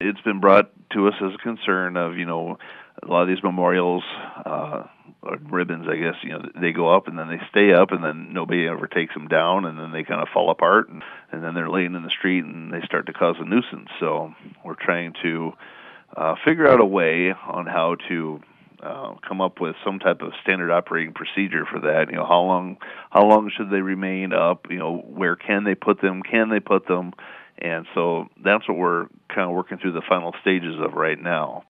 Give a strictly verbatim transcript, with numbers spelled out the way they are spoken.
it's been brought to us as a concern of, you know, a lot of these memorials, uh, or ribbons, I guess, you know, they go up and then they stay up and then nobody ever takes them down and then they kind of fall apart and, and then they're laying in the street and they start to cause a nuisance. So we're trying to uh, figure out a way on how to uh, come up with some type of standard operating procedure for that. You know, how long how long should they remain up? You know, where can they put them? Can they put them? And so that's what we're kind of working through the final stages of right now.